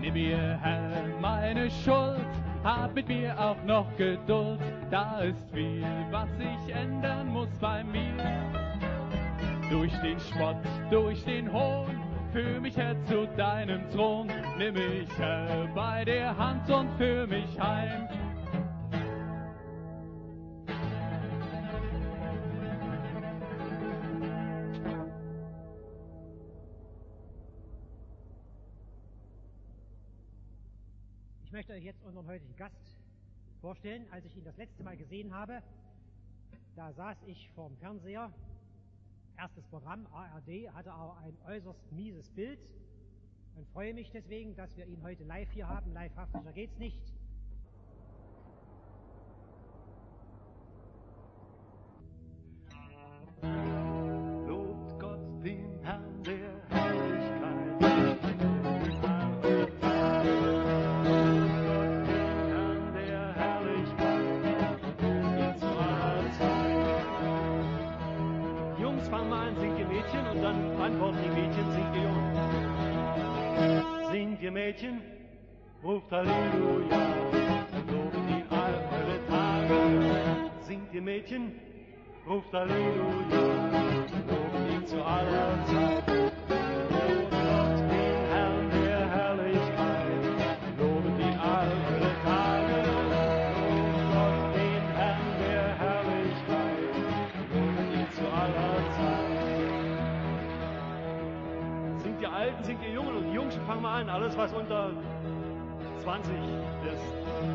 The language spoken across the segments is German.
Vergib mir, Herr, meine Schuld, hab mit mir auch noch Geduld. Da ist viel, was sich ändern muss bei mir. Durch den Spott, durch den Hohn, führ mich, Herr, zu deinem Thron. Nimm mich, Herr, bei der Hand und führ mich heim. Ich möchte euch jetzt unseren heutigen Gast vorstellen. Als ich ihn das letzte Mal gesehen habe, da saß ich vorm Fernseher. Erstes Programm, ARD, hatte aber ein äußerst mieses Bild und freue mich deswegen, dass wir ihn heute live hier haben. Livehaftiger geht's nicht. Lobt Gott den Herrn der Herrlichkeit. Fangen wir an, singt ihr Mädchen und dann antworten die Mädchen, singt ihr Jungen. Singt ihr Mädchen, ruft Halleluja und lobet ihn all eure Tage. Singt ihr Mädchen, ruft Halleluja und lobet ihn zu aller Zeit. Lobt Gott den Herrn der Herrlichkeit, lobet ihn all eure Tage. Lobt Gott den Herrn der Herrlichkeit, lobet ihn zu aller Zeit. Singt ihr Alten, singt ihr Jungen und die Jungschen fangen mal an, alles was unter 20 ist.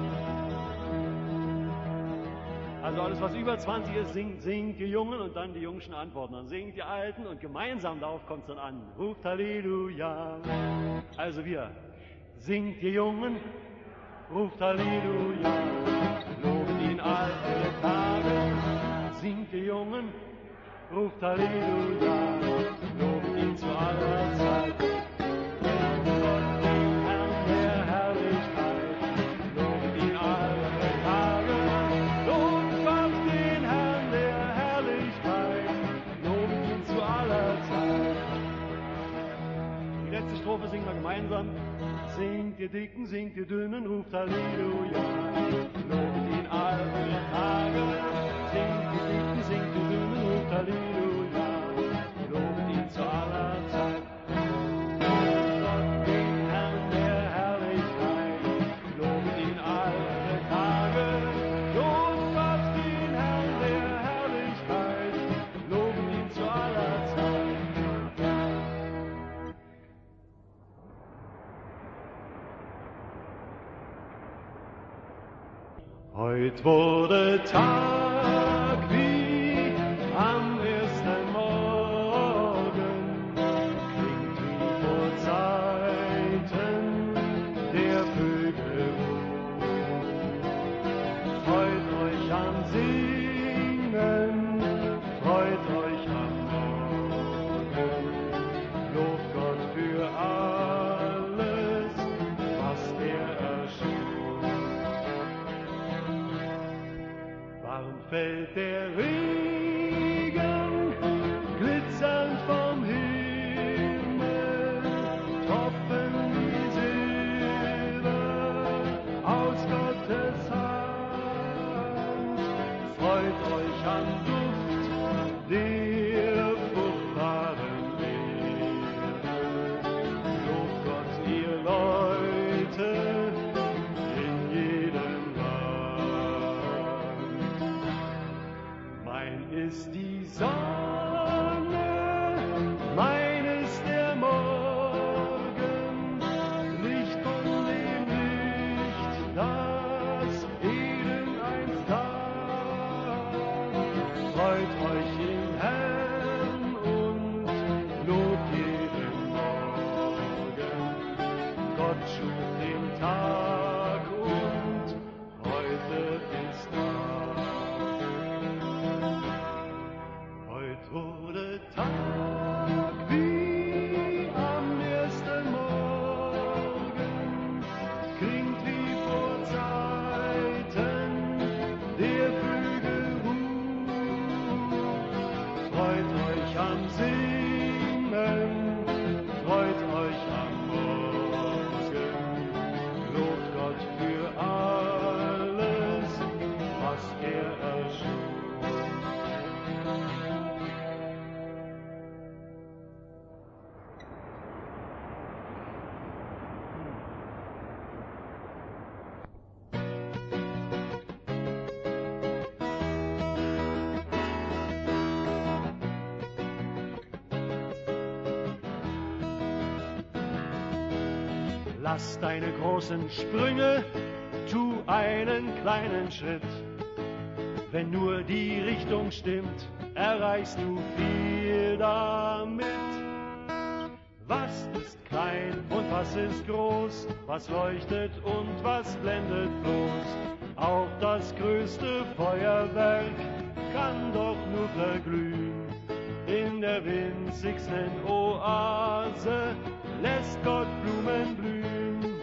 Also alles was über 20 ist, singt ihr Jungen und dann die Jungschen antworten. Dann singt die Alten und gemeinsam darauf kommt es dann an. Ruft Halleluja. Also wir, singt ihr Jungen, ruft Halleluja, lobet ihn all eure Tage. Singt ihr Jungen, ruft Halleluja, lobet ihn zu aller Zeit. Lobt Gott den Herrn der Herrlichkeit, lobet ihn all eure Tage. Lobt Gott den Herrn der Herrlichkeit, lobet ihn zu aller Zeit. Die letzte Strophe singen wir gemeinsam. Singt ihr Dicken, singt ihr Dünnen, ruft Halleluja, lobet ihn all eure Tage. Singt ihr Dicken, singt ihr Dünnen, ruft Halleluja, lobet ihn zu aller Zeit. Lobt Gott den Herrn der Herrlichkeit, lobet ihn all eure Tage. Lobt Gott den Herrn der Herrlichkeit, lobet ihn zu aller Zeit. Heut wurde Tag wie am ersten Morgen, klingt wie vor Zeiten der Vögel Ruf. Freut euch am Singen, freut euch am Morgen, lobt Gott für alles, was er erschuf. Warm fällt der Regen, glitzernd vom Himmel, Tropfen wie Silber aus Gottes Hand. Freut euch am Duft der fruchtbaren Erde, lobt Gott, ihr Leute, in jedem Land. Mein ist die Sonne, mein ist der Morgen, Licht von dem Licht, das Eden einst gab. Freut euch im Herrn und lobt jeden Morgen. Gott schuf den Tag und heute ist Tag. Heut wurde Tag wie am ersten Morgen, klingt wie vor Zeiten der Vögel Ruf. Freut euch am Singen, freut euch am Morgen, Lass deine großen Sprünge, tu einen kleinen Schritt. Wenn nur die Richtung stimmt, erreichst du viel damit. Was ist klein und was ist groß? Was leuchtet und was blendet bloß? Auch das größte Feuerwerk kann doch nur verglühen. In der winzigsten Oase lässt Gott Blumen blühen.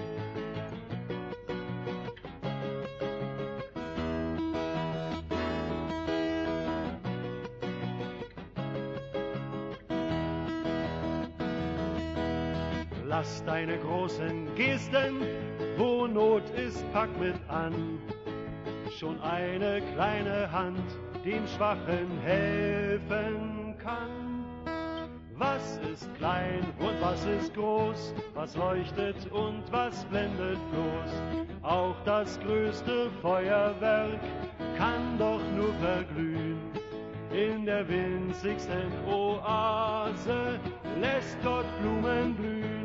Lass deine großen Gesten, wo Not ist, pack mit an. Schon eine kleine Hand dem Schwachen helfen kann. Was ist klein und was ist groß? Was leuchtet und was blendet bloß? Auch das größte Feuerwerk kann doch nur verglühen. In der winzigsten Oase lässt Gott Blumen blühen.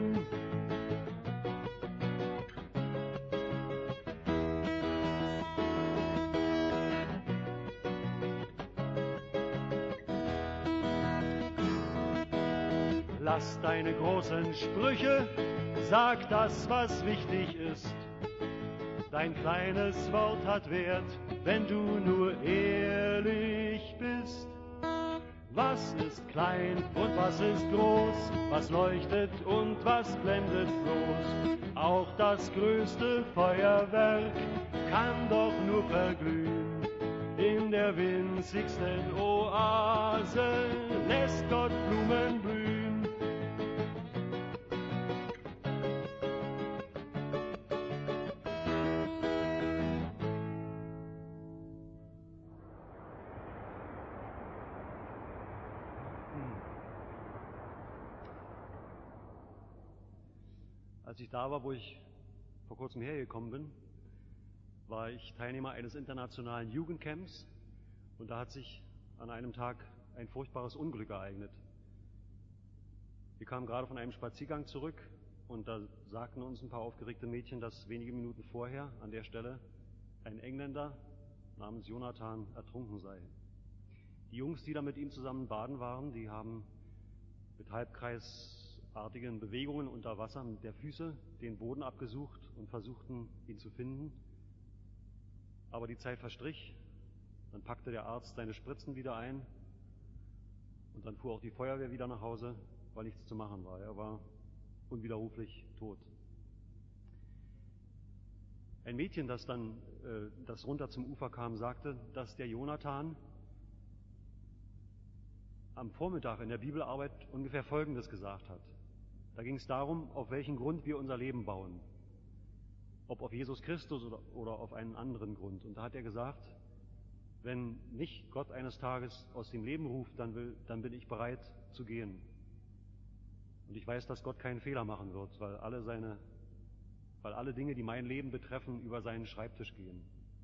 Lass deine großen Sprüche, sag das, was wichtig ist. Dein kleines Wort hat Wert, wenn du nur ehrlich bist. Was ist klein und was ist groß? Was leuchtet und was blendet bloß? Auch das größte Feuerwerk kann doch nur verglühen. In der winzigsten Oase lässt Gott Blumen blühen. Als ich da war, wo ich vor kurzem hergekommen bin, war ich Teilnehmer eines internationalen Jugendcamps und da hat sich an einem Tag ein furchtbares Unglück ereignet. Wir kamen gerade von einem Spaziergang zurück und da sagten uns ein paar aufgeregte Mädchen, dass wenige Minuten vorher an der Stelle ein Engländer namens Jonathan ertrunken sei. Die Jungs, die da mit ihm zusammen baden waren, die haben mit halbkreisartigen Bewegungen unter Wasser mit der Füße den Boden abgesucht und versuchten, ihn zu finden. Aber die Zeit verstrich, dann packte der Arzt seine Spritzen wieder ein und dann fuhr auch die Feuerwehr wieder nach Hause, weil nichts zu machen war. Er war unwiderruflich tot. Ein Mädchen, das runter zum Ufer kam, sagte, dass der Jonathan am Vormittag in der Bibelarbeit ungefähr Folgendes gesagt hat. Da ging es darum, auf welchen Grund wir unser Leben bauen. Ob auf Jesus Christus oder auf einen anderen Grund. Und da hat er gesagt, wenn mich Gott eines Tages aus dem Leben ruft, dann bin ich bereit zu gehen. Und ich weiß, dass Gott keinen Fehler machen wird, weil alle Dinge, die mein Leben betreffen, über seinen Schreibtisch gehen.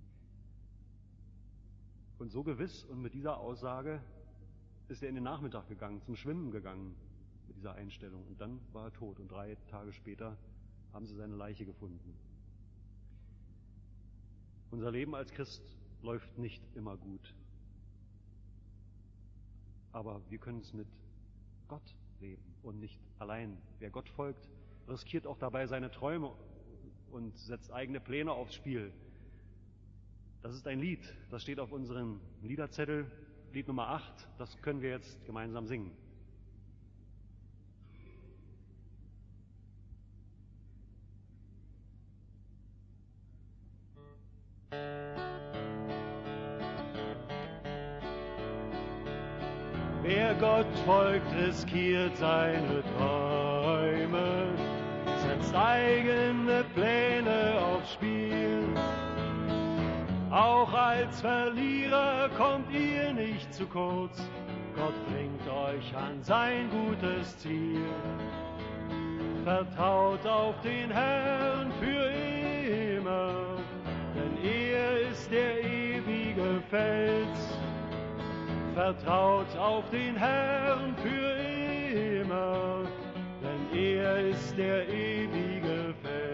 Und so gewiss und mit dieser Aussage ist er in den Nachmittag gegangen, zum Schwimmen gegangen, mit dieser Einstellung. Und dann war er tot. Und 3 Tage später haben sie seine Leiche gefunden. Unser Leben als Christ läuft nicht immer gut. Aber wir können es mit Gott leben und nicht allein. Wer Gott folgt, riskiert auch dabei seine Träume und setzt eigene Pläne aufs Spiel. Das ist ein Lied, das steht auf unserem Liederzettel, Lied Nummer 8, das können wir jetzt gemeinsam singen. Wer Gott folgt, riskiert seine Träume, setzt eigene Pläne aufs Spiel. Auch als Verlierer kommt ihr nicht zu kurz, Gott bringt euch an sein gutes Ziel. Vertraut auf den Herrn für immer, denn er ist der ewige Fels. Vertraut auf den Herrn für immer, denn er ist der ewige Fels.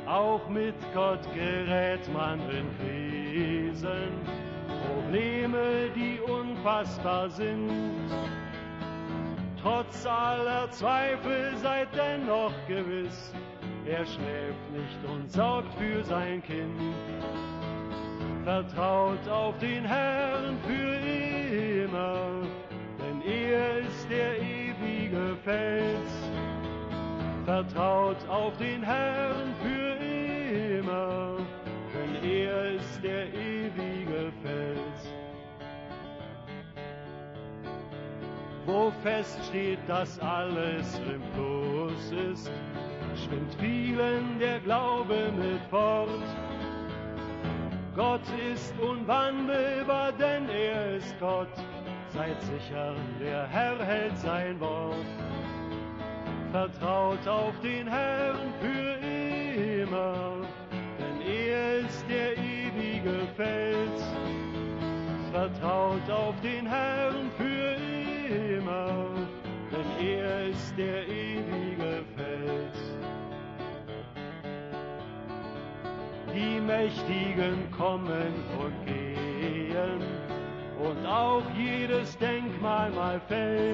Auch mit Gott gerät man in Krisen, Probleme, die unfassbar sind. Trotz aller Zweifel seid dennoch gewiss, er schläft nicht und sorgt für sein Kind. Vertraut auf den Herrn für immer, denn er ist der ewige Fels. Vertraut auf den Herrn für immer, denn er ist der ewige Fels. Wo feststeht, dass alles im Fluss ist, schwimmt vielen der Glaube mit fort. Gott ist unwandelbar, denn er ist Gott. Seid sicher, der Herr hält sein Wort. Vertraut auf den Herrn für immer, denn er ist der ewige Fels. Vertraut auf den Herrn für immer, denn er ist der ewige Fels. Die Mächtigen kommen und gehen, und auch jedes Denkmal mal fällt.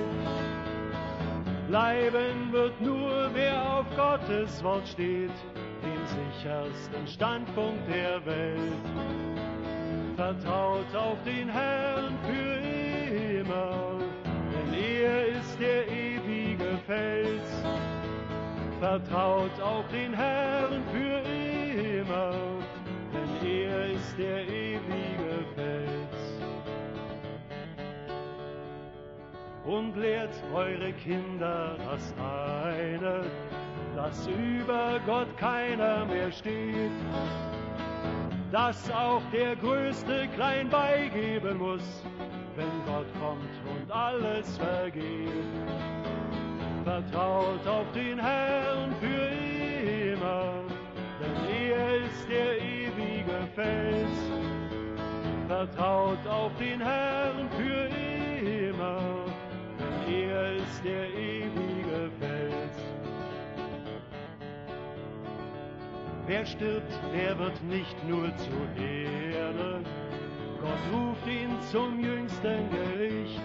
Bleiben wird nur, wer auf Gottes Wort steht, dem sichersten Standpunkt der Welt. Vertraut auf den Herrn für immer, denn er ist der ewige Fels. Vertraut auf den Herrn für immer, denn er ist der ewige Fels. Und lehrt eure Kinder das eine, dass über Gott keiner mehr steht, dass auch der Größte klein beigeben muss, wenn Gott kommt und alles vergeht. Vertraut auf den Herrn für immer, denn er ist der ewige Fels. Vertraut auf den Herrn für immer, denn er ist der ewige Fels. Wer stirbt, der wird nicht nur zur Erde, Gott ruft ihn zum jüngsten Gericht.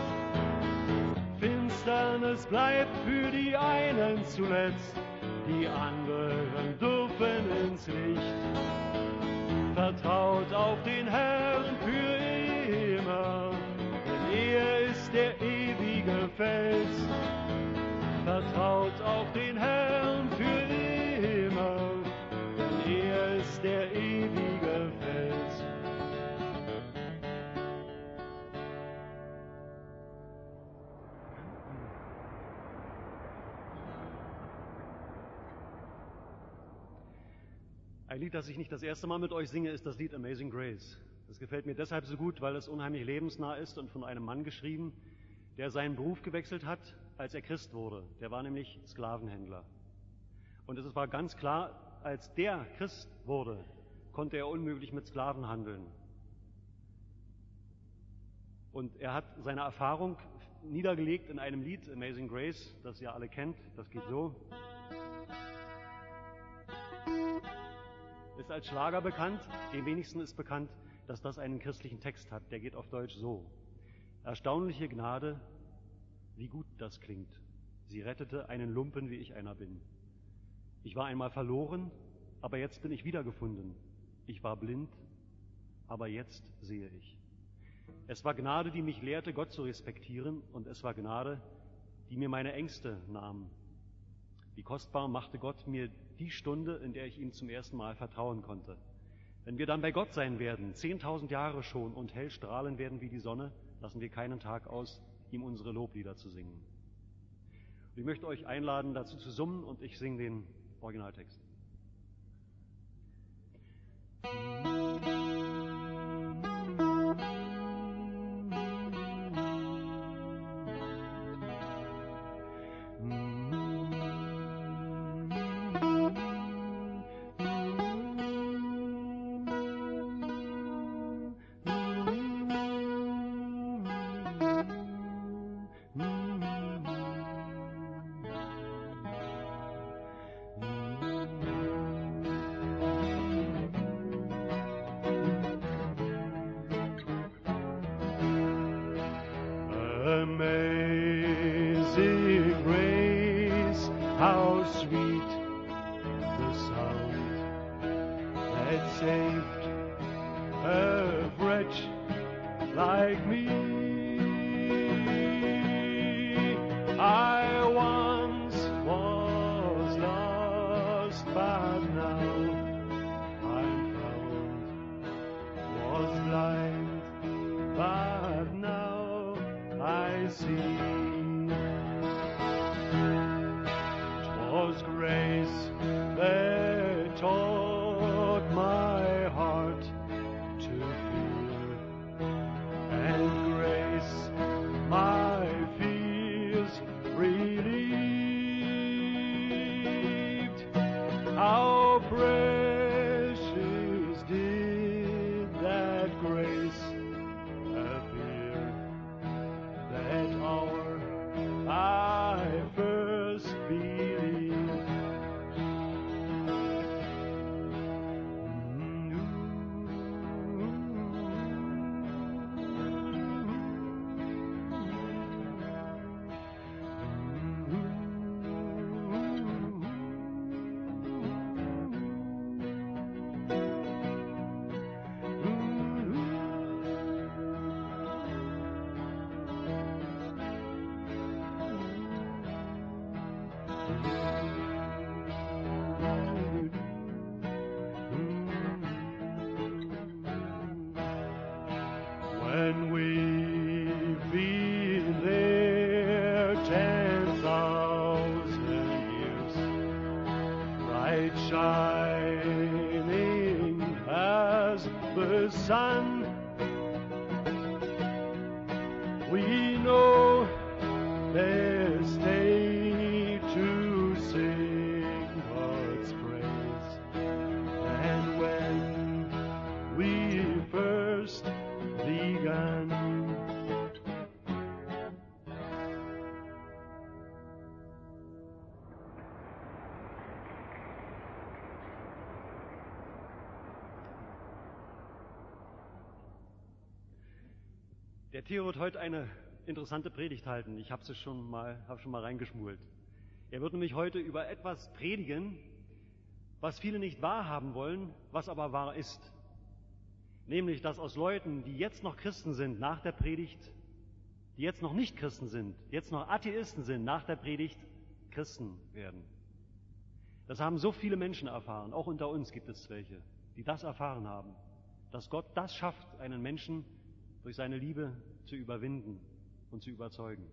Finsternis bleibt für die einen zuletzt, die anderen dürfen ins Licht. Vertraut auf den Herrn für immer, denn er ist der ewige Fels. Vertraut auf den Herrn für immer, denn er ist der ewige Fels. Ein Lied, das ich nicht das erste Mal mit euch singe, ist das Lied Amazing Grace. Das gefällt mir deshalb so gut, weil es unheimlich lebensnah ist und von einem Mann geschrieben, der seinen Beruf gewechselt hat, als er Christ wurde. Der war nämlich Sklavenhändler. Und es war ganz klar, als der Christ wurde, konnte er unmöglich mit Sklaven handeln. Und er hat seine Erfahrung niedergelegt in einem Lied, Amazing Grace, das ihr alle kennt. Das geht so. Ist als Schlager bekannt, dem wenigsten ist bekannt, dass das einen christlichen Text hat. Der geht auf Deutsch so. Erstaunliche Gnade, wie gut das klingt. Sie rettete einen Lumpen, wie ich einer bin. Ich war einmal verloren, aber jetzt bin ich wiedergefunden. Ich war blind, aber jetzt sehe ich. Es war Gnade, die mich lehrte, Gott zu respektieren, und es war Gnade, die mir meine Ängste nahm. Wie kostbar machte Gott mir die Stunde, in der ich ihm zum ersten Mal vertrauen konnte. Wenn wir dann bei Gott sein werden, 10.000 Jahre schon, und hell strahlen werden wie die Sonne, lassen wir keinen Tag aus, ihm unsere Loblieder zu singen. Und ich möchte euch einladen, dazu zu summen, und ich singe den Originaltext. Amazing grace, how sweet the sound that saved a wretch like me. I once was lost, but now I'm found. Was blind, but now I see. 'Twas grace that taught my heart to fear, and grace my fears relieved. How precious did that grace appear, that hour I first believed. When we've been there 10,000 years, bright shining as the sun, we know there's day to sing God's praise. And when we first begun, der Theo wird heute eine interessante Predigt halten. Ich habe schon mal reingeschmult. Er wird nämlich heute über etwas predigen, was viele nicht wahrhaben wollen, was aber wahr ist. Nämlich, dass aus Leuten, die jetzt noch Christen sind nach der Predigt, die jetzt noch nicht Christen sind, jetzt noch Atheisten sind nach der Predigt, Christen werden. Das haben so viele Menschen erfahren. Auch unter uns gibt es welche, die das erfahren haben, dass Gott das schafft, einen Menschen durch seine Liebe zu überwinden und zu überzeugen.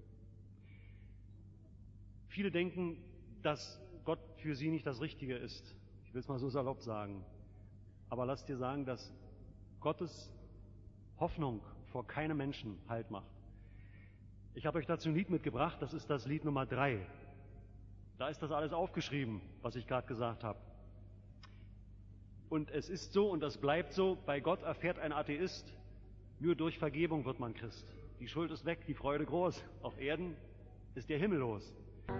Viele denken, dass Gott für sie nicht das Richtige ist. Ich will es mal so salopp sagen. Aber lass dir sagen, dass Gottes Hoffnung vor keinem Menschen Halt macht. Ich habe euch dazu ein Lied mitgebracht, das ist das Lied Nummer 3. Da ist das alles aufgeschrieben, was ich gerade gesagt habe. Und es ist so und das bleibt so, bei Gott erfährt ein Atheist, nur durch Vergebung wird man Christ. Die Schuld ist weg, die Freude groß. Auf Erden ist der Himmel los.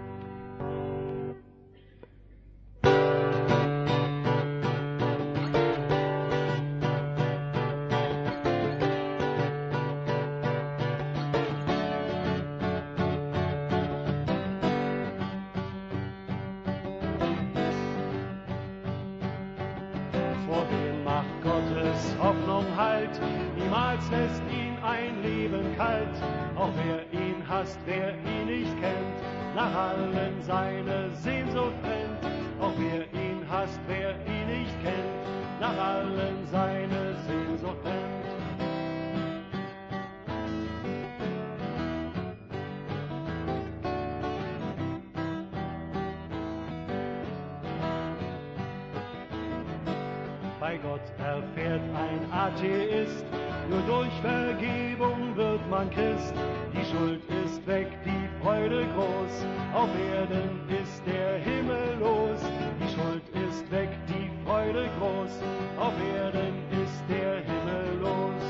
Vor dem macht Gottes Hoffnung Halt, niemals lässt ihn ein Leben kalt. Auch wer ihn hasst, wer ihn nicht kennt, nach allen seine Sehnsucht brennt. Auch wer ihn hasst, wer ihn nicht kennt, nach allen seine Sehnsucht brennt. Bei Gott erfährt ein Atheist, nur durch Vergebung wird man Christ. Die Schuld ist weg, die Freude groß, auf Erden ist der Himmel los. Die Schuld ist weg, die Freude groß, auf Erden ist der Himmel los.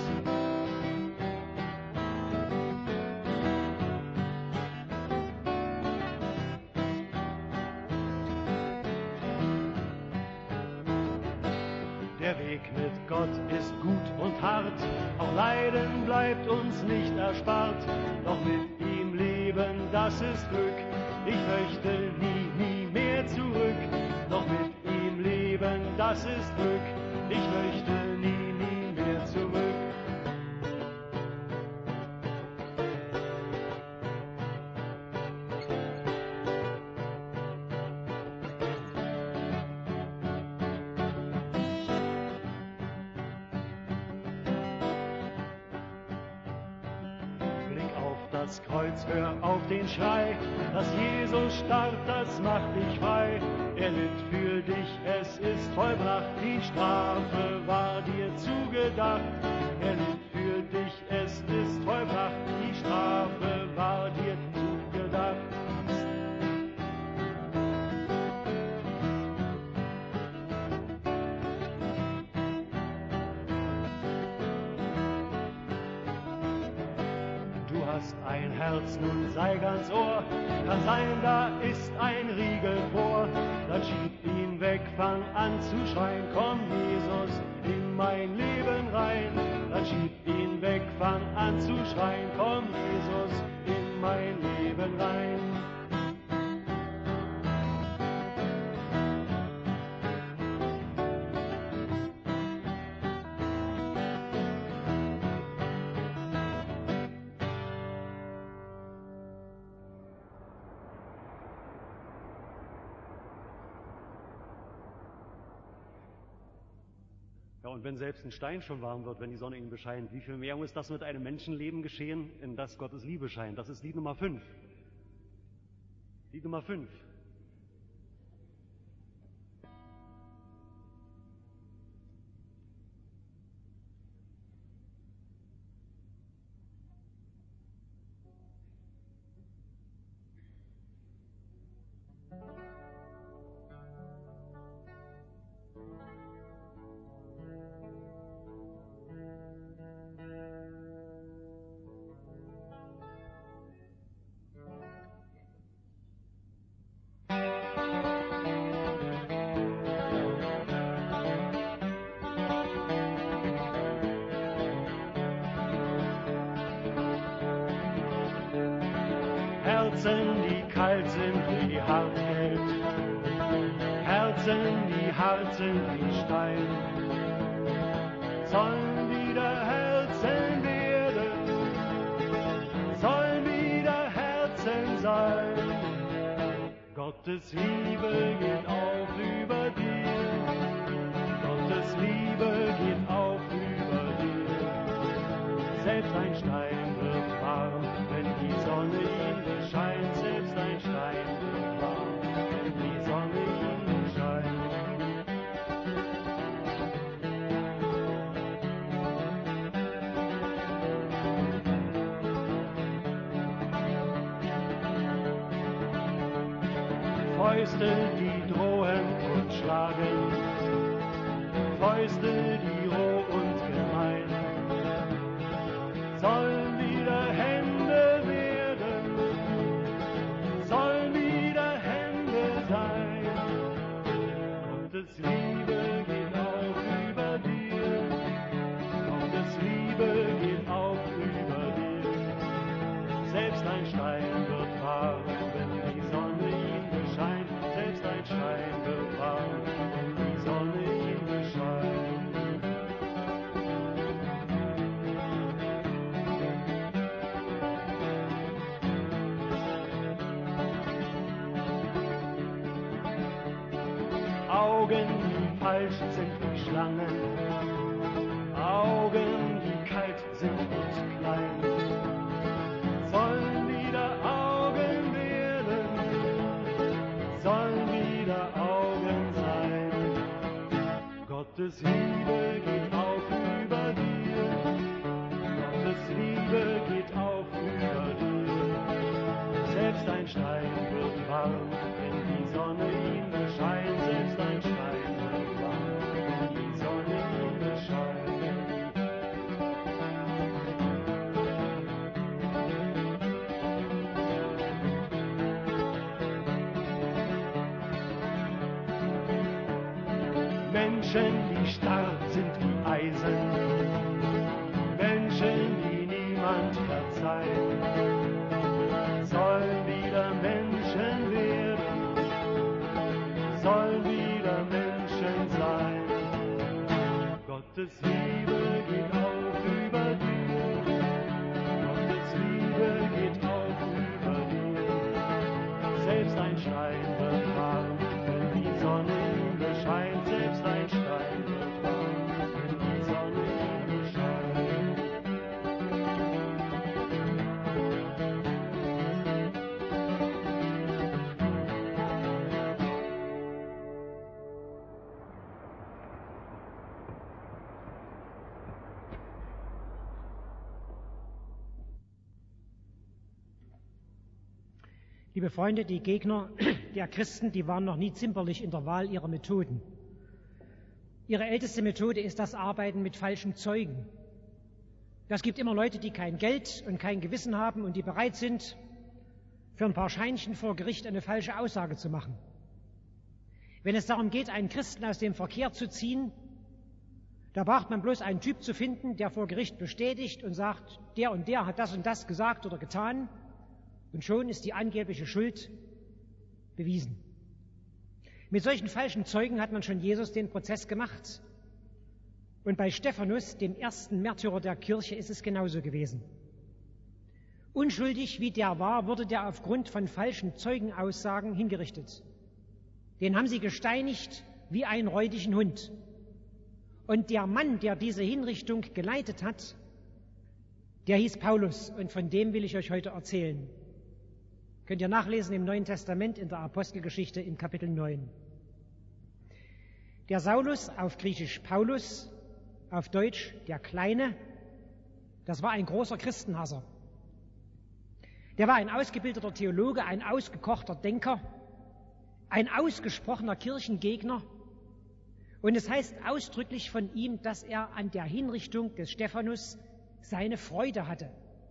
Der Weg mit Gott ist gut und hart, auch Leiden bleibt uns nicht erspart. Doch mit ihm leben, das ist Glück. Ich möchte nie mehr zurück. Noch mit ihm leben, das ist Glück. Ich möchte nie mehr zurück. Das Kreuz, hör auf den Schrei, dass Jesus starb, das macht dich frei. Er litt für dich, es ist vollbracht, die Strafe war dir zugedacht. Er litt für dich, es ist vollbracht, die Strafe war dir zugedacht. Ein Herz, nun sei ganz Ohr, kann sein, da ist ein Riegel vor. Dann schieb ihn weg, fang an zu schreien, komm Jesus in mein Leben rein. Dann schieb ihn weg, fang an zu schreien, komm Jesus in mein Leben rein. Ja, und wenn selbst ein Stein schon warm wird, wenn die Sonne ihn bescheint, wie viel mehr muss das mit einem Menschenleben geschehen, in das Gottes Liebe scheint? Das ist Lied Nummer 5. Lied Nummer 5. Herzen, die kalt sind wie Hartgeld, Herzen, die hart sind wie Stein, sollen wieder Herzen werden, sollen wieder Herzen sein. Gottes Liebe geht auf über dir, Gottes Liebe geht auf über dir. Selbst ein Stein wird warm, wenn die Sonne ihn bescheint. Selbst ein Stein wird warm, wenn die Sonne ihn bescheint. Fäuste, die drohen und schlagen, Fäuste, die roh und gemein, sollen wieder Hände werden, sollen wieder Hände sein. Gottes Liebe geht auf über dir, Gottes Liebe geht auf über dir. Selbst ein Stein wird warm, wenn die Sonne ihn bescheint. Selbst ein Stein wird warm, wenn die Sonne ihn bescheint. Augen, die falsch sind wie Schlangen, Augen, die kalt sind und klein, sollen wieder Augen werden, sollen wieder Augen sein. Gottes Liebe geht auf über dir, Gottes Liebe geht auf über dir. Selbst ein Stein wird warm, wenn die Sonne ihn bescheint. Selbst ein Stein wird warm, wenn die Sonne ihn bescheint. Menschen, die starr sind wie Eisen, Menschen, die niemand verzeiht, Liebe Freunde, die Gegner der Christen, die waren noch nie zimperlich in der Wahl ihrer Methoden. Ihre älteste Methode ist das Arbeiten mit falschen Zeugen. Es gibt immer Leute, die kein Geld und kein Gewissen haben und die bereit sind, für ein paar Scheinchen vor Gericht eine falsche Aussage zu machen. Wenn es darum geht, einen Christen aus dem Verkehr zu ziehen, da braucht man bloß einen Typ zu finden, der vor Gericht bestätigt und sagt, der und der hat das und das gesagt oder getan, und schon ist die angebliche Schuld bewiesen. Mit solchen falschen Zeugen hat man schon Jesus den Prozess gemacht. Und bei Stephanus, dem ersten Märtyrer der Kirche, ist es genauso gewesen. Unschuldig wie der war, wurde der aufgrund von falschen Zeugenaussagen hingerichtet. Den haben sie gesteinigt wie einen räudigen Hund. Und der Mann, der diese Hinrichtung geleitet hat, der hieß Paulus, und von dem will ich euch heute erzählen. Könnt ihr nachlesen im Neuen Testament in der Apostelgeschichte im Kapitel 9. Der Saulus, auf Griechisch Paulus, auf Deutsch der Kleine, das war ein großer Christenhasser. Der war ein ausgebildeter Theologe, ein ausgekochter Denker, ein ausgesprochener Kirchengegner. Und es heißt ausdrücklich von ihm, dass er an der Hinrichtung des Stephanus seine Freude hatte.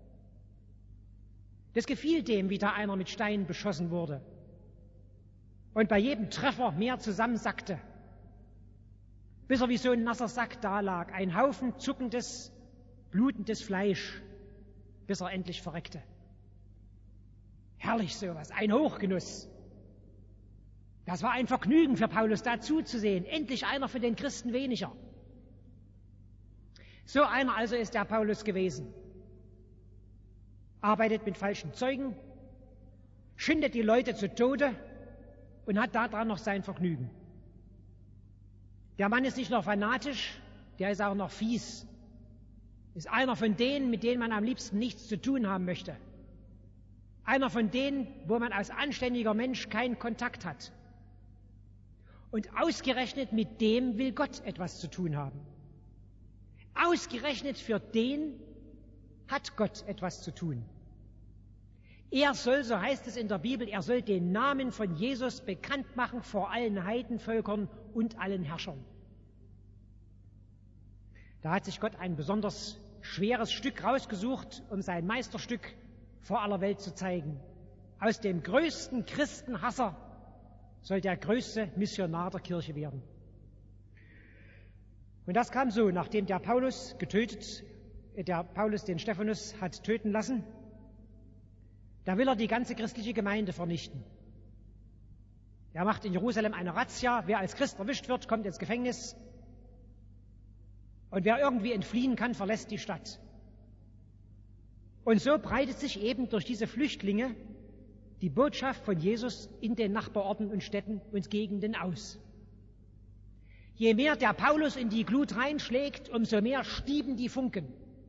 Das gefiel dem, wie da einer mit Steinen beschossen wurde und bei jedem Treffer mehr zusammensackte, bis er wie so ein nasser Sack dalag, ein Haufen zuckendes, blutendes Fleisch, bis er endlich verreckte. Herrlich sowas, ein Hochgenuss. Das war ein Vergnügen für Paulus, da zuzusehen. Endlich einer von den Christen weniger. So einer also ist der Paulus gewesen. Arbeitet mit falschen Zeugen, schindet die Leute zu Tode und hat daran noch sein Vergnügen. Der Mann ist nicht nur fanatisch, der ist auch noch fies. Ist einer von denen, mit denen man am liebsten nichts zu tun haben möchte. Einer von denen, wo man als anständiger Mensch keinen Kontakt hat. Und ausgerechnet mit dem will Gott etwas zu tun haben. Ausgerechnet für den hat Gott etwas zu tun. Er soll, so heißt es in der Bibel, er soll den Namen von Jesus bekannt machen vor allen Heidenvölkern und allen Herrschern. Da hat sich Gott ein besonders schweres Stück rausgesucht, um sein Meisterstück vor aller Welt zu zeigen. Aus dem größten Christenhasser soll der größte Missionar der Kirche werden. Und das kam so, nachdem der Paulus den Stephanus hat töten lassen, da will er die ganze christliche Gemeinde vernichten. Er macht in Jerusalem eine Razzia, wer als Christ erwischt wird, kommt ins Gefängnis und wer irgendwie entfliehen kann, verlässt die Stadt. Und so breitet sich eben durch diese Flüchtlinge die Botschaft von Jesus in den Nachbarorten und Städten und Gegenden aus. Je mehr der Paulus in die Glut reinschlägt, umso mehr stieben die Funken.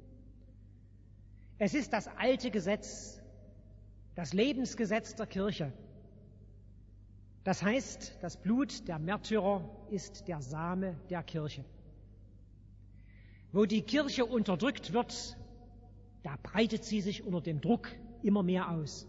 Es ist das alte Gesetz, das Lebensgesetz der Kirche. Das heißt, das Blut der Märtyrer ist der Same der Kirche. Wo die Kirche unterdrückt wird, da breitet sie sich unter dem Druck immer mehr aus.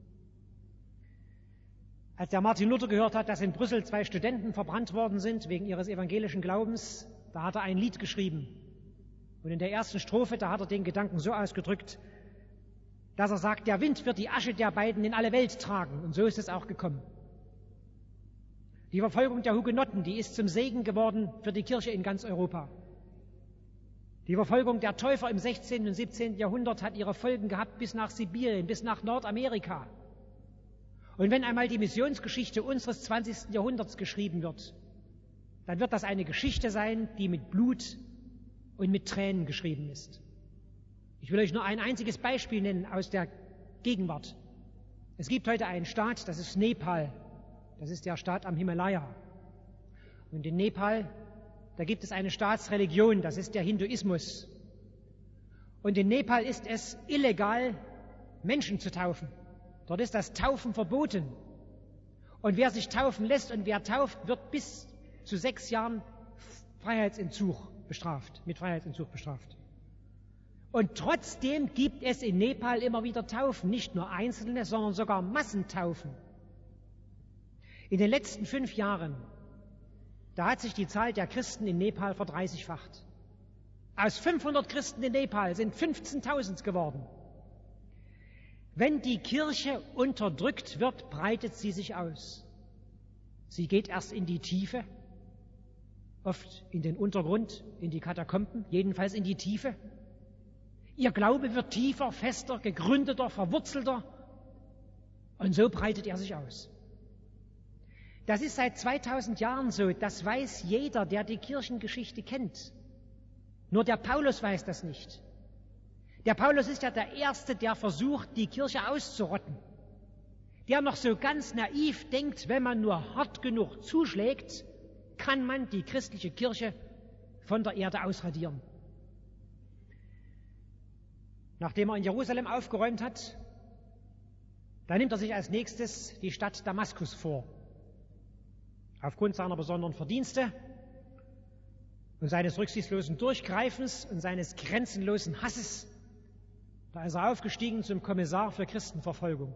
Als der Martin Luther gehört hat, dass in Brüssel 2 Studenten verbrannt worden sind wegen ihres evangelischen Glaubens, da hat er ein Lied geschrieben. Und in der ersten Strophe, da hat er den Gedanken so ausgedrückt, dass er sagt, der Wind wird die Asche der beiden in alle Welt tragen. Und so ist es auch gekommen. Die Verfolgung der Hugenotten, die ist zum Segen geworden für die Kirche in ganz Europa. Die Verfolgung der Täufer im 16. und 17. Jahrhundert hat ihre Folgen gehabt bis nach Sibirien, bis nach Nordamerika. Und wenn einmal die Missionsgeschichte unseres 20. Jahrhunderts geschrieben wird, dann wird das eine Geschichte sein, die mit Blut und mit Tränen geschrieben ist. Ich will euch nur ein einziges Beispiel nennen aus der Gegenwart. Es gibt heute einen Staat, das ist Nepal. Das ist der Staat am Himalaya. Und in Nepal, da gibt es eine Staatsreligion, das ist der Hinduismus. Und in Nepal ist es illegal, Menschen zu taufen. Dort ist das Taufen verboten. Und wer sich taufen lässt und wer tauft, wird bis zu 6 Jahren mit Freiheitsentzug bestraft. Und trotzdem gibt es in Nepal immer wieder Taufen, nicht nur einzelne, sondern sogar Massentaufen. In den letzten 5 Jahren, da hat sich die Zahl der Christen in Nepal verdreißigfacht. Aus 500 Christen in Nepal sind 15.000 geworden. Wenn die Kirche unterdrückt wird, breitet sie sich aus. Sie geht erst in die Tiefe, oft in den Untergrund, in die Katakomben, jedenfalls in die Tiefe. Ihr Glaube wird tiefer, fester, gegründeter, verwurzelter und so breitet er sich aus. Das ist seit 2000 Jahren so, das weiß jeder, der die Kirchengeschichte kennt. Nur der Paulus weiß das nicht. Der Paulus ist ja der Erste, der versucht, die Kirche auszurotten. Der noch so ganz naiv denkt, wenn man nur hart genug zuschlägt, kann man die christliche Kirche von der Erde ausradieren. Nachdem er in Jerusalem aufgeräumt hat, da nimmt er sich als nächstes die Stadt Damaskus vor. Aufgrund seiner besonderen Verdienste und seines rücksichtslosen Durchgreifens und seines grenzenlosen Hasses, da ist er aufgestiegen zum Kommissar für Christenverfolgung.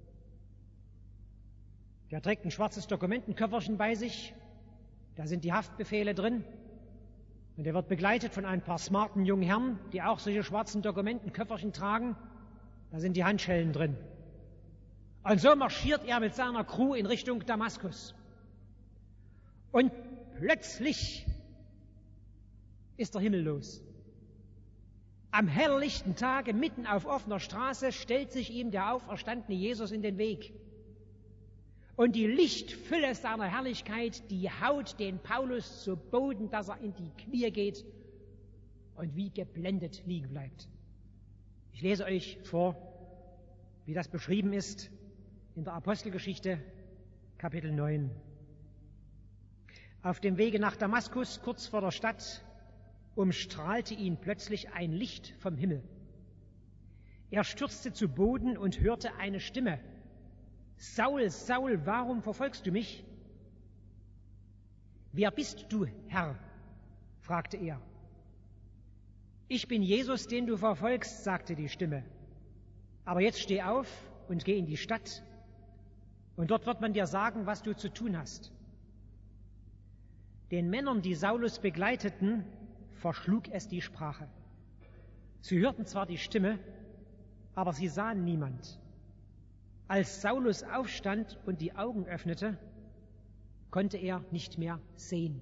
Der trägt ein schwarzes Dokumentenköfferchen bei sich, da sind die Haftbefehle drin und er wird begleitet von ein paar smarten jungen Herren, die auch solche schwarzen Dokumentenköfferchen tragen, da sind die Handschellen drin. Und so marschiert er mit seiner Crew in Richtung Damaskus. Und plötzlich ist der Himmel los. Am helllichten Tage, mitten auf offener Straße, stellt sich ihm der auferstandene Jesus in den Weg. Und die Lichtfülle seiner Herrlichkeit, die haut den Paulus zu Boden, dass er in die Knie geht und wie geblendet liegen bleibt. Ich lese euch vor, wie das beschrieben ist in der Apostelgeschichte, Kapitel 9. Auf dem Wege nach Damaskus, kurz vor der Stadt, umstrahlte ihn plötzlich ein Licht vom Himmel. Er stürzte zu Boden und hörte eine Stimme. Saul, Saul, warum verfolgst du mich? Wer bist du, Herr? Fragte er. Ich bin Jesus, den du verfolgst, sagte die Stimme. Aber jetzt steh auf und geh in die Stadt, und dort wird man dir sagen, was du zu tun hast. Den Männern, die Saulus begleiteten, verschlug es die Sprache. Sie hörten zwar die Stimme, aber sie sahen niemand. Als Saulus aufstand und die Augen öffnete, konnte er nicht mehr sehen.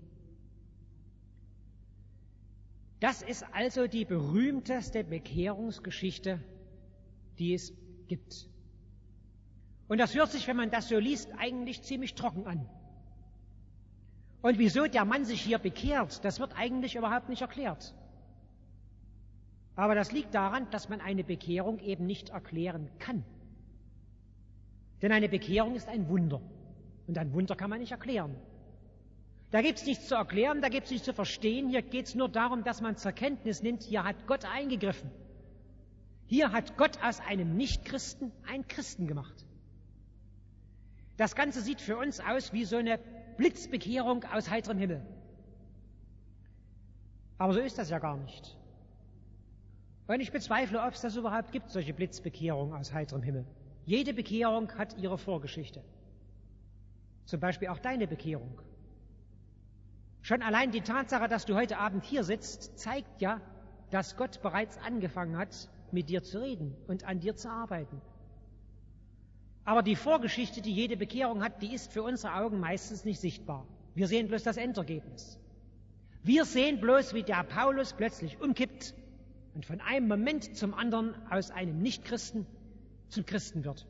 Das ist also die berühmteste Bekehrungsgeschichte, die es gibt. Und das hört sich, wenn man das so liest, eigentlich ziemlich trocken an. Und wieso der Mann sich hier bekehrt, das wird eigentlich überhaupt nicht erklärt. Aber das liegt daran, dass man eine Bekehrung eben nicht erklären kann. Denn eine Bekehrung ist ein Wunder. Und ein Wunder kann man nicht erklären. Da gibt es nichts zu erklären, da gibt es nichts zu verstehen. Hier geht es nur darum, dass man zur Kenntnis nimmt, hier hat Gott eingegriffen. Hier hat Gott aus einem Nichtchristen einen Christen gemacht. Das Ganze sieht für uns aus wie so eine Blitzbekehrung aus heiterem Himmel. Aber so ist das ja gar nicht. Und ich bezweifle, ob es das überhaupt gibt, solche Blitzbekehrungen aus heiterem Himmel. Jede Bekehrung hat ihre Vorgeschichte. Zum Beispiel auch deine Bekehrung. Schon allein die Tatsache, dass du heute Abend hier sitzt, zeigt ja, dass Gott bereits angefangen hat, mit dir zu reden und an dir zu arbeiten. Aber die Vorgeschichte, die jede Bekehrung hat, die ist für unsere Augen meistens nicht sichtbar. Wir sehen bloß das Endergebnis. Wir sehen bloß, wie der Paulus plötzlich umkippt und von einem Moment zum anderen aus einem Nichtchristen zum Christen wird.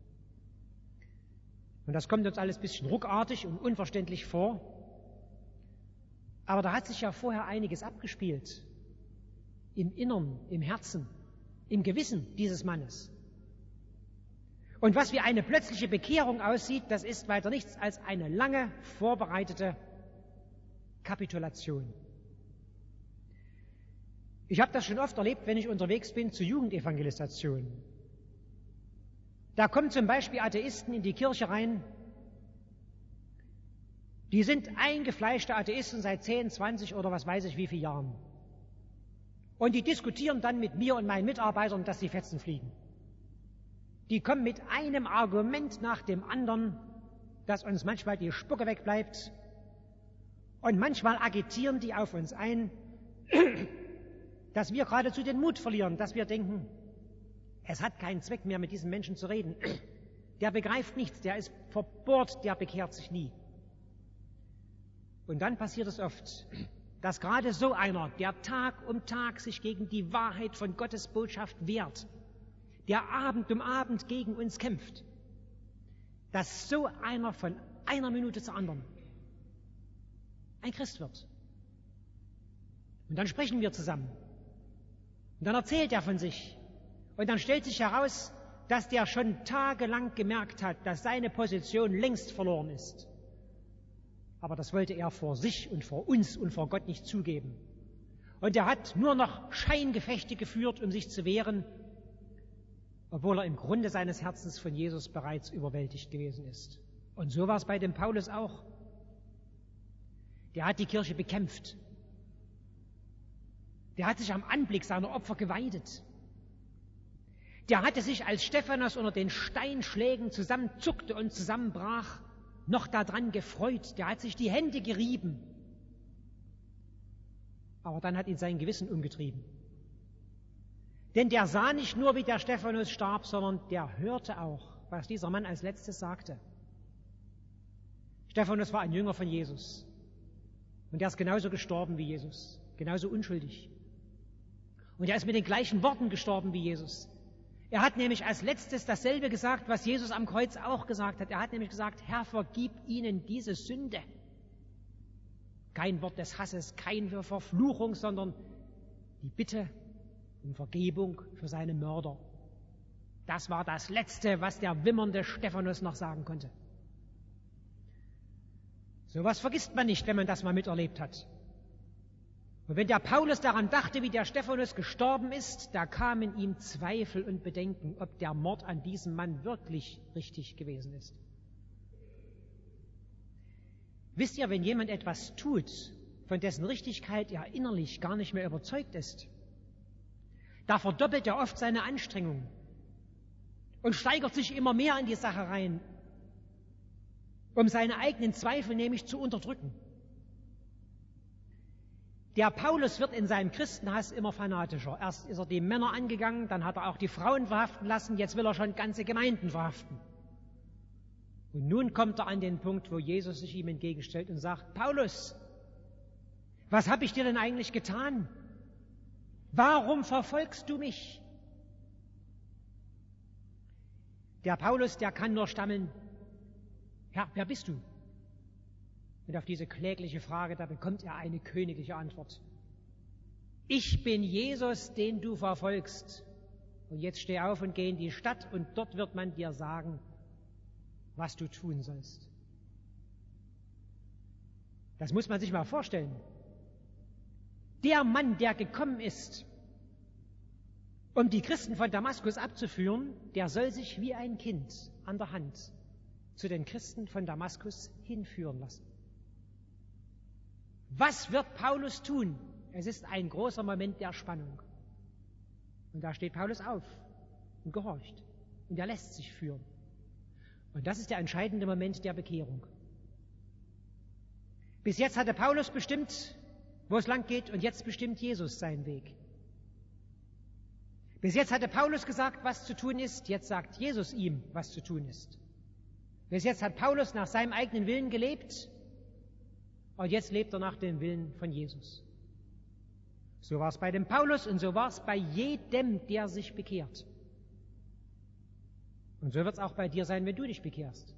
Und das kommt uns alles ein bisschen ruckartig und unverständlich vor. Aber da hat sich ja vorher einiges abgespielt. Im Innern, im Herzen, im Gewissen dieses Mannes. Und was wie eine plötzliche Bekehrung aussieht, das ist weiter nichts als eine lange vorbereitete Kapitulation. Ich habe das schon oft erlebt, wenn ich unterwegs bin zu Jugendevangelisationen. Da kommen zum Beispiel Atheisten in die Kirche rein. Die sind eingefleischte Atheisten seit 10, 20 oder was weiß ich wie vielen Jahren. Und die diskutieren dann mit mir und meinen Mitarbeitern, dass die Fetzen fliegen. Die kommen mit einem Argument nach dem anderen, dass uns manchmal die Spucke wegbleibt. Und manchmal agitieren die auf uns ein, dass wir geradezu den Mut verlieren, dass wir denken, es hat keinen Zweck mehr, mit diesen Menschen zu reden. Der begreift nichts, der ist verbohrt, der bekehrt sich nie. Und dann passiert es oft, dass gerade so einer, der Tag um Tag sich gegen die Wahrheit von Gottes Botschaft wehrt, der Abend um Abend gegen uns kämpft, dass so einer von einer Minute zur anderen ein Christ wird. Und dann sprechen wir zusammen. Und dann erzählt er von sich. Und dann stellt sich heraus, dass der schon tagelang gemerkt hat, dass seine Position längst verloren ist. Aber das wollte er vor sich und vor uns und vor Gott nicht zugeben. Und er hat nur noch Scheingefechte geführt, um sich zu wehren, obwohl er im Grunde seines Herzens von Jesus bereits überwältigt gewesen ist. Und so war es bei dem Paulus auch. Der hat die Kirche bekämpft. Der hat sich am Anblick seiner Opfer geweidet. Der hatte sich, als Stephanus unter den Steinschlägen zusammenzuckte und zusammenbrach, noch daran gefreut. Der hat sich die Hände gerieben. Aber dann hat ihn sein Gewissen umgetrieben. Denn der sah nicht nur, wie der Stephanus starb, sondern der hörte auch, was dieser Mann als letztes sagte. Stephanus war ein Jünger von Jesus. Und er ist genauso gestorben wie Jesus, genauso unschuldig. Und er ist mit den gleichen Worten gestorben wie Jesus. Er hat nämlich als letztes dasselbe gesagt, was Jesus am Kreuz auch gesagt hat. Er hat nämlich gesagt, Herr, vergib ihnen diese Sünde. Kein Wort des Hasses, keine Verfluchung, sondern die Bitte um Vergebung für seine Mörder. Das war das Letzte, was der wimmernde Stephanus noch sagen konnte. Sowas vergisst man nicht, wenn man das mal miterlebt hat. Und wenn der Paulus daran dachte, wie der Stephanus gestorben ist, da kamen ihm Zweifel und Bedenken, ob der Mord an diesem Mann wirklich richtig gewesen ist. Wisst ihr, wenn jemand etwas tut, von dessen Richtigkeit er innerlich gar nicht mehr überzeugt ist, da verdoppelt er oft seine Anstrengungen und steigert sich immer mehr in die Sache rein, um seine eigenen Zweifel nämlich zu unterdrücken. Der Paulus wird in seinem Christenhass immer fanatischer. Erst ist er die Männer angegangen, dann hat er auch die Frauen verhaften lassen, jetzt will er schon ganze Gemeinden verhaften. Und nun kommt er an den Punkt, wo Jesus sich ihm entgegenstellt und sagt, Paulus, was habe ich dir denn eigentlich getan? Warum verfolgst du mich? Der Paulus, der kann nur stammeln, Herr, wer bist du? Und auf diese klägliche Frage, da bekommt er eine königliche Antwort. Ich bin Jesus, den du verfolgst. Und jetzt steh auf und geh in die Stadt und dort wird man dir sagen, was du tun sollst. Das muss man sich mal vorstellen. Der Mann, der gekommen ist, um die Christen von Damaskus abzuführen, der soll sich wie ein Kind an der Hand zu den Christen von Damaskus hinführen lassen. Was wird Paulus tun? Es ist ein großer Moment der Spannung. Und da steht Paulus auf und gehorcht. Und er lässt sich führen. Und das ist der entscheidende Moment der Bekehrung. Bis jetzt hatte Paulus bestimmt, wo es lang geht, und jetzt bestimmt Jesus seinen Weg. Bis jetzt hatte Paulus gesagt, was zu tun ist, jetzt sagt Jesus ihm, was zu tun ist. Bis jetzt hat Paulus nach seinem eigenen Willen gelebt, und jetzt lebt er nach dem Willen von Jesus. So war es bei dem Paulus und so war es bei jedem, der sich bekehrt. Und so wird es auch bei dir sein, wenn du dich bekehrst.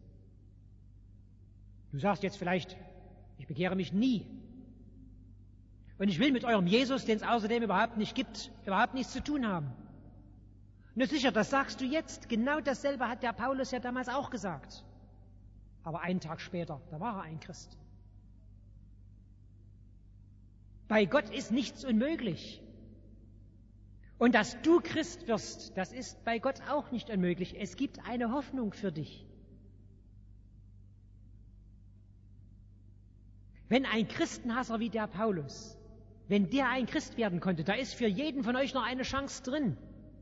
Du sagst jetzt vielleicht, ich bekehre mich nie. Und ich will mit eurem Jesus, den es außerdem überhaupt nicht gibt, überhaupt nichts zu tun haben. Na sicher, das sagst du jetzt. Genau dasselbe hat der Paulus ja damals auch gesagt. Aber einen Tag später, da war er ein Christ. Bei Gott ist nichts unmöglich. Und dass du Christ wirst, das ist bei Gott auch nicht unmöglich. Es gibt eine Hoffnung für dich. Wenn ein Christenhasser wie der Paulus Wenn der ein Christ werden konnte, da ist für jeden von euch noch eine Chance drin.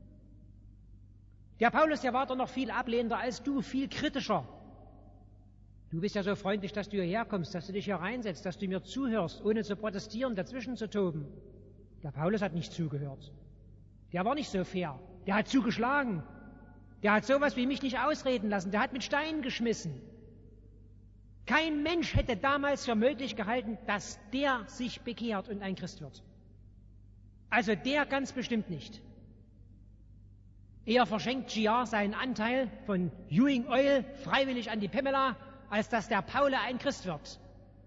Der Paulus, der war doch noch viel ablehnender als du, viel kritischer. Du bist ja so freundlich, dass du hierher kommst, dass du dich hier reinsetzt, dass du mir zuhörst, ohne zu protestieren, dazwischen zu toben. Der Paulus hat nicht zugehört. Der war nicht so fair. Der hat zugeschlagen. Der hat sowas wie mich nicht ausreden lassen. Der hat mit Steinen geschmissen. Kein Mensch hätte damals für möglich gehalten, dass der sich bekehrt und ein Christ wird. Also der ganz bestimmt nicht. Eher verschenkt GR seinen Anteil von Ewing Oil freiwillig an die Pamela, als dass der Paul ein Christ wird.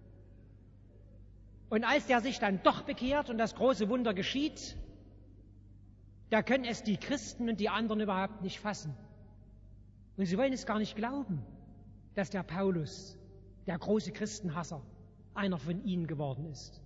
Und als der sich dann doch bekehrt und das große Wunder geschieht, da können es die Christen und die anderen überhaupt nicht fassen. Und sie wollen es gar nicht glauben, dass der Paulus, der große Christenhasser, einer von ihnen geworden ist.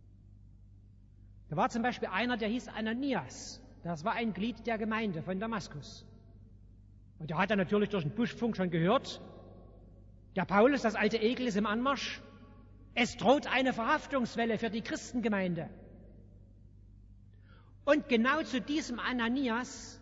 Da war zum Beispiel einer, der hieß Ananias. Das war ein Glied der Gemeinde von Damaskus. Und der hat dann natürlich durch den Buschfunk schon gehört, der Paulus, das alte Ekel, ist im Anmarsch. Es droht eine Verhaftungswelle für die Christengemeinde. Und genau zu diesem Ananias,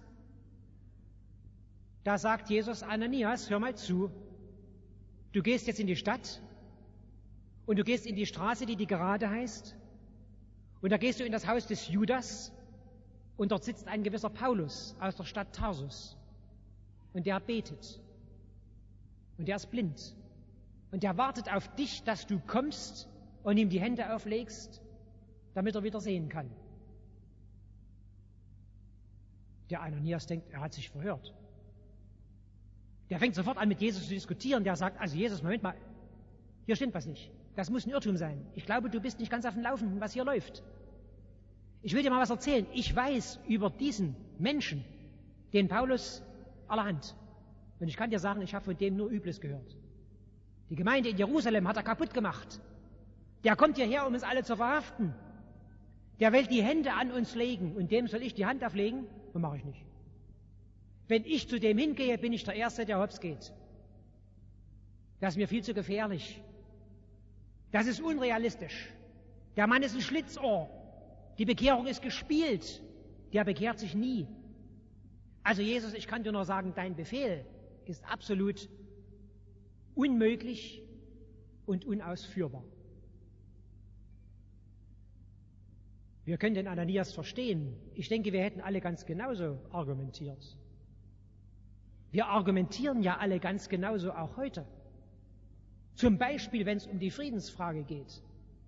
da sagt Jesus, Ananias, hör mal zu, du gehst jetzt in die Stadt und du gehst in die Straße, die Gerade heißt, und da gehst du in das Haus des Judas und dort sitzt ein gewisser Paulus aus der Stadt Tarsus und der betet und der ist blind und der wartet auf dich, dass du kommst und ihm die Hände auflegst, damit er wieder sehen kann. Der Ananias denkt, er hat sich verhört. Der fängt sofort an, mit Jesus zu diskutieren. Der sagt, also Jesus, Moment mal, hier stimmt was nicht. Das muss ein Irrtum sein. Ich glaube, du bist nicht ganz auf dem Laufenden, was hier läuft. Ich will dir mal was erzählen. Ich weiß über diesen Menschen, den Paulus allerhand. Und ich kann dir sagen, ich habe von dem nur Übles gehört. Die Gemeinde in Jerusalem hat er kaputt gemacht. Der kommt hierher, um uns alle zu verhaften. Der will die Hände an uns legen und dem soll ich die Hand auflegen? Das mache ich nicht. Wenn ich zu dem hingehe, bin ich der Erste, der hops geht. Das ist mir viel zu gefährlich. Das ist unrealistisch. Der Mann ist ein Schlitzohr. Die Bekehrung ist gespielt. Der bekehrt sich nie. Also Jesus, ich kann dir nur sagen, dein Befehl ist absolut unmöglich und unausführbar. Wir können den Ananias verstehen. Ich denke, wir hätten alle ganz genauso argumentiert. Wir argumentieren ja alle ganz genauso auch heute. Zum Beispiel, wenn es um die Friedensfrage geht.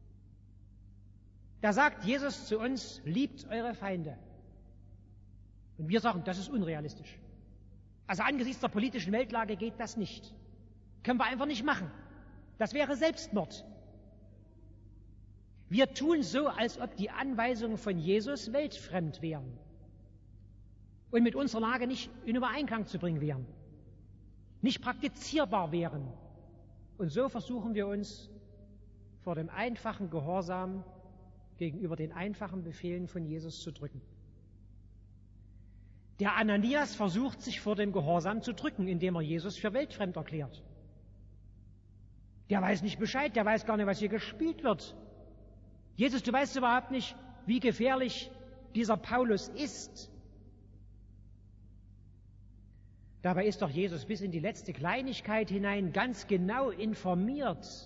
Da sagt Jesus zu uns, liebt eure Feinde. Und wir sagen, das ist unrealistisch. Also angesichts der politischen Weltlage geht das nicht. Können wir einfach nicht machen. Das wäre Selbstmord. Wir tun so, als ob die Anweisungen von Jesus weltfremd wären und mit unserer Lage nicht in Übereinklang zu bringen wären, nicht praktizierbar wären. Und so versuchen wir uns vor dem einfachen Gehorsam gegenüber den einfachen Befehlen von Jesus zu drücken. Der Ananias versucht, sich vor dem Gehorsam zu drücken, indem er Jesus für weltfremd erklärt. Der weiß nicht Bescheid, der weiß gar nicht, was hier gespielt wird. Jesus, du weißt überhaupt nicht, wie gefährlich dieser Paulus ist. Dabei ist doch Jesus bis in die letzte Kleinigkeit hinein ganz genau informiert.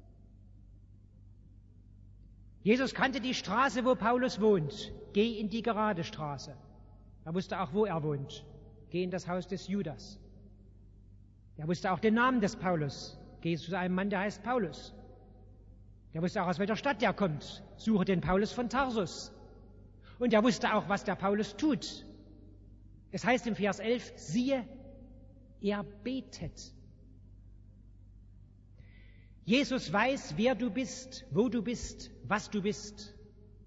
Jesus kannte die Straße, wo Paulus wohnt. Geh in die Gerade Straße. Er wusste auch, wo er wohnt. Geh in das Haus des Judas. Er wusste auch den Namen des Paulus. Geh zu einem Mann, der heißt Paulus. Der wusste auch, aus welcher Stadt der kommt. Suche den Paulus von Tarsus. Und er wusste auch, was der Paulus tut. Es heißt im Vers 11, siehe, er betet. Jesus weiß, wer du bist, wo du bist, was du bist.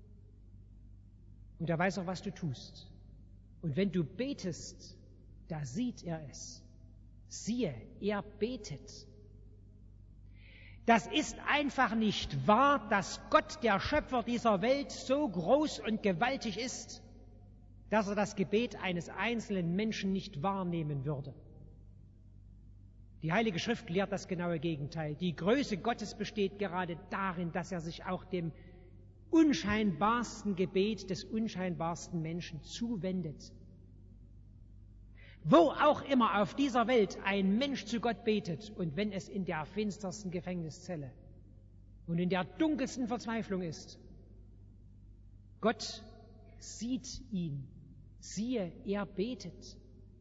Und er weiß auch, was du tust. Und wenn du betest, da sieht er es. Siehe, er betet. Das ist einfach nicht wahr, dass Gott, der Schöpfer dieser Welt, so groß und gewaltig ist, dass er das Gebet eines einzelnen Menschen nicht wahrnehmen würde. Die Heilige Schrift lehrt das genaue Gegenteil. Die Größe Gottes besteht gerade darin, dass er sich auch dem unscheinbarsten Gebet des unscheinbarsten Menschen zuwendet. Wo auch immer auf dieser Welt ein Mensch zu Gott betet, und wenn es in der finstersten Gefängniszelle und in der dunkelsten Verzweiflung ist, Gott sieht ihn. Siehe, er betet.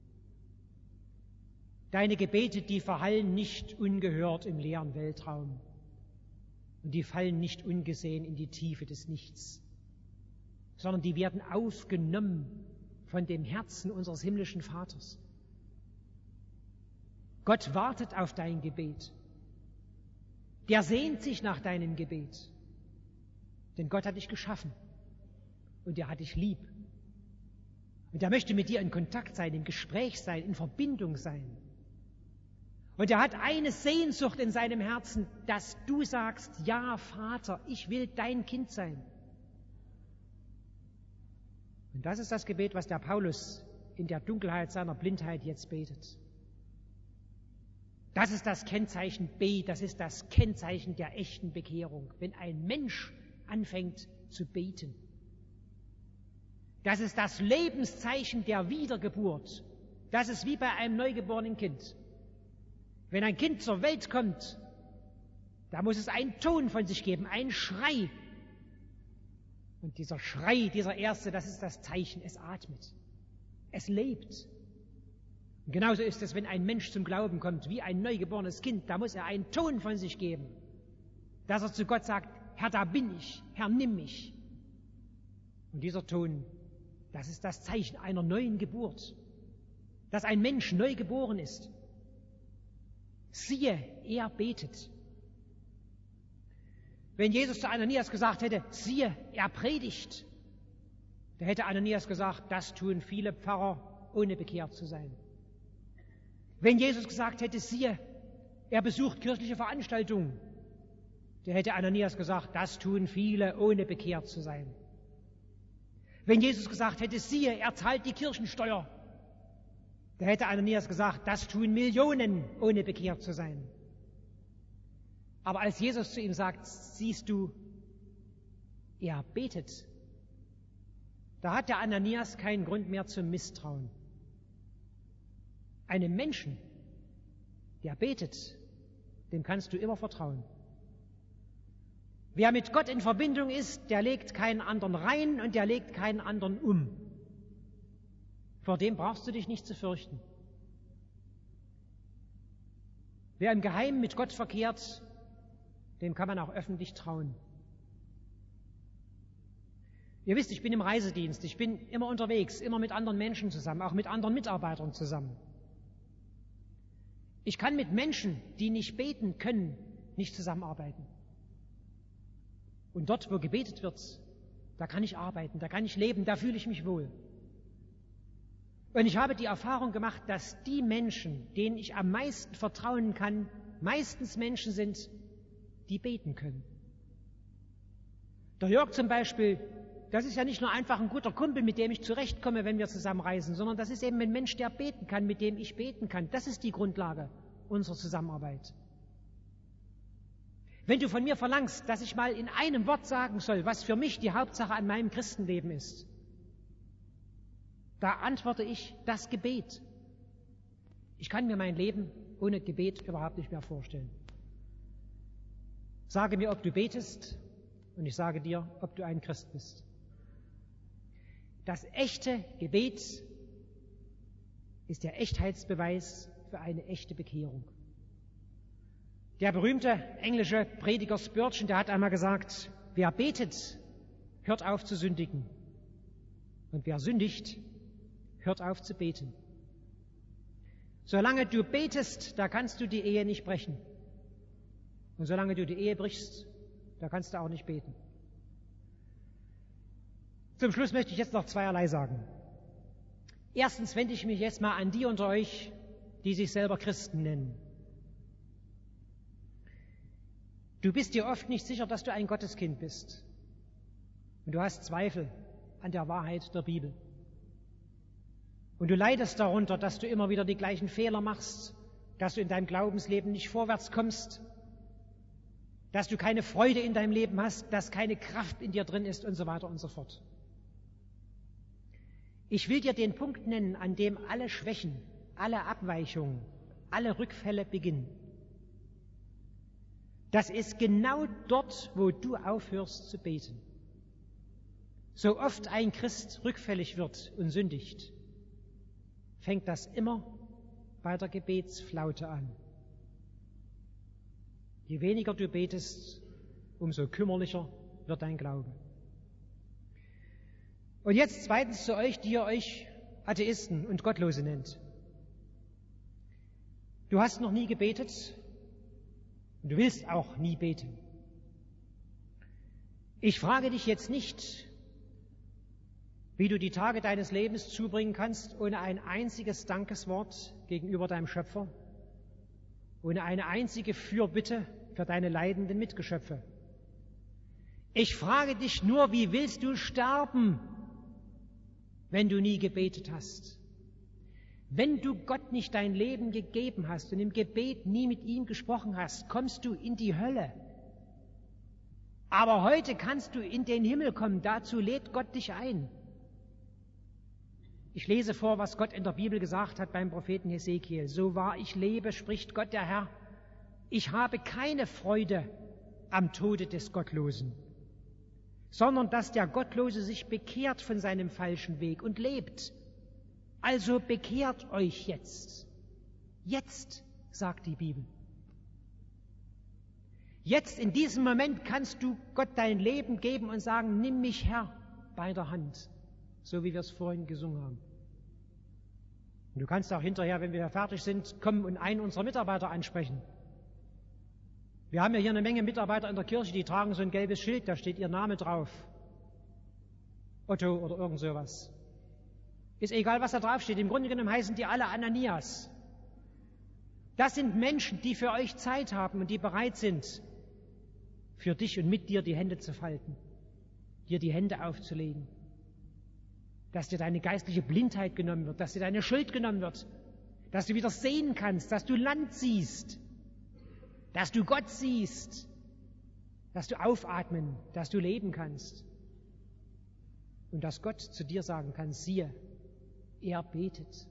Deine Gebete, die verhallen nicht ungehört im leeren Weltraum. Und die fallen nicht ungesehen in die Tiefe des Nichts, sondern die werden aufgenommen von dem Herzen unseres himmlischen Vaters. Gott wartet auf dein Gebet. Der sehnt sich nach deinem Gebet. Denn Gott hat dich geschaffen und er hat dich lieb. Und er möchte mit dir in Kontakt sein, im Gespräch sein, in Verbindung sein. Und er hat eine Sehnsucht in seinem Herzen, dass du sagst, ja, Vater, ich will dein Kind sein. Und das ist das Gebet, was der Paulus in der Dunkelheit seiner Blindheit jetzt betet. Das ist das Kennzeichen B, das ist das Kennzeichen der echten Bekehrung, wenn ein Mensch anfängt zu beten. Das ist das Lebenszeichen der Wiedergeburt. Das ist wie bei einem neugeborenen Kind. Wenn ein Kind zur Welt kommt, da muss es einen Ton von sich geben, einen Schrei. Und dieser Schrei, dieser erste, das ist das Zeichen, es atmet, es lebt. Und genauso ist es, wenn ein Mensch zum Glauben kommt, wie ein neugeborenes Kind, da muss er einen Ton von sich geben, dass er zu Gott sagt, Herr, da bin ich, Herr, nimm mich. Und dieser Ton, das ist das Zeichen einer neuen Geburt, dass ein Mensch neu geboren ist. Siehe, er betet. Wenn Jesus zu Ananias gesagt hätte, siehe, er predigt, da hätte Ananias gesagt, das tun viele Pfarrer, ohne bekehrt zu sein. Wenn Jesus gesagt hätte, siehe, er besucht kirchliche Veranstaltungen, da hätte Ananias gesagt, das tun viele, ohne bekehrt zu sein. Wenn Jesus gesagt hätte, siehe, er zahlt die Kirchensteuer, da hätte Ananias gesagt, das tun Millionen, ohne bekehrt zu sein. Aber als Jesus zu ihm sagt, siehst du, er betet, da hat der Ananias keinen Grund mehr zum Misstrauen. Einem Menschen, der betet, dem kannst du immer vertrauen. Wer mit Gott in Verbindung ist, der legt keinen anderen rein und der legt keinen anderen um. Vor dem brauchst du dich nicht zu fürchten. Wer im Geheimen mit Gott verkehrt, dem kann man auch öffentlich trauen. Ihr wisst, ich bin im Reisedienst, ich bin immer unterwegs, immer mit anderen Menschen zusammen, auch mit anderen Mitarbeitern zusammen. Ich kann mit Menschen, die nicht beten können, nicht zusammenarbeiten. Und dort, wo gebetet wird, da kann ich arbeiten, da kann ich leben, da fühle ich mich wohl. Und ich habe die Erfahrung gemacht, dass die Menschen, denen ich am meisten vertrauen kann, meistens Menschen sind, die beten können. Der Jörg zum Beispiel, das ist ja nicht nur einfach ein guter Kumpel, mit dem ich zurechtkomme, wenn wir zusammen reisen, sondern das ist eben ein Mensch, der beten kann, mit dem ich beten kann. Das ist die Grundlage unserer Zusammenarbeit. Wenn du von mir verlangst, dass ich mal in einem Wort sagen soll, was für mich die Hauptsache an meinem Christenleben ist, da antworte ich, das Gebet. Ich kann mir mein Leben ohne Gebet überhaupt nicht mehr vorstellen. Sage mir, ob du betest, und ich sage dir, ob du ein Christ bist. Das echte Gebet ist der Echtheitsbeweis für eine echte Bekehrung. Der berühmte englische Prediger Spurgeon, der hat einmal gesagt, wer betet, hört auf zu sündigen. Und wer sündigt, hört auf zu beten. Solange du betest, da kannst du die Ehe nicht brechen. Und solange du die Ehe brichst, da kannst du auch nicht beten. Zum Schluss möchte ich jetzt noch zweierlei sagen. Erstens wende ich mich jetzt mal an die unter euch, die sich selber Christen nennen. Du bist dir oft nicht sicher, dass du ein Gotteskind bist. Und du hast Zweifel an der Wahrheit der Bibel. Und du leidest darunter, dass du immer wieder die gleichen Fehler machst, dass du in deinem Glaubensleben nicht vorwärts kommst, dass du keine Freude in deinem Leben hast, dass keine Kraft in dir drin ist und so weiter und so fort. Ich will dir den Punkt nennen, an dem alle Schwächen, alle Abweichungen, alle Rückfälle beginnen. Das ist genau dort, wo du aufhörst zu beten. So oft ein Christ rückfällig wird und sündigt, fängt das immer bei der Gebetsflaute an. Je weniger du betest, umso kümmerlicher wird dein Glaube. Und jetzt zweitens zu euch, die ihr euch Atheisten und Gottlose nennt. Du hast noch nie gebetet und du willst auch nie beten. Ich frage dich jetzt nicht, wie du die Tage deines Lebens zubringen kannst, ohne ein einziges Dankeswort gegenüber deinem Schöpfer, ohne eine einzige Fürbitte für deine leidenden Mitgeschöpfe. Ich frage dich nur, wie willst du sterben, wenn du nie gebetet hast? Wenn du Gott nicht dein Leben gegeben hast und im Gebet nie mit ihm gesprochen hast, kommst du in die Hölle. Aber heute kannst du in den Himmel kommen, dazu lädt Gott dich ein. Ich lese vor, was Gott in der Bibel gesagt hat beim Propheten Hesekiel. So wahr ich lebe, spricht Gott der Herr, ich habe keine Freude am Tode des Gottlosen, sondern dass der Gottlose sich bekehrt von seinem falschen Weg und lebt. Also bekehrt euch jetzt. Jetzt, sagt die Bibel. Jetzt in diesem Moment kannst du Gott dein Leben geben und sagen, nimm mich, Herr, bei der Hand, so wie wir es vorhin gesungen haben. Und du kannst auch hinterher, wenn wir fertig sind, kommen und einen unserer Mitarbeiter ansprechen. Wir haben ja hier eine Menge Mitarbeiter in der Kirche, die tragen so ein gelbes Schild, da steht ihr Name drauf. Otto oder irgend sowas. Ist egal, was da drauf steht. Im Grunde genommen heißen die alle Ananias. Das sind Menschen, die für euch Zeit haben und die bereit sind, für dich und mit dir die Hände zu falten, dir die Hände aufzulegen, dass dir deine geistliche Blindheit genommen wird, dass dir deine Schuld genommen wird, dass du wieder sehen kannst, dass du Land siehst, dass du Gott siehst, dass du aufatmen, dass du leben kannst und dass Gott zu dir sagen kann, siehe, er betet.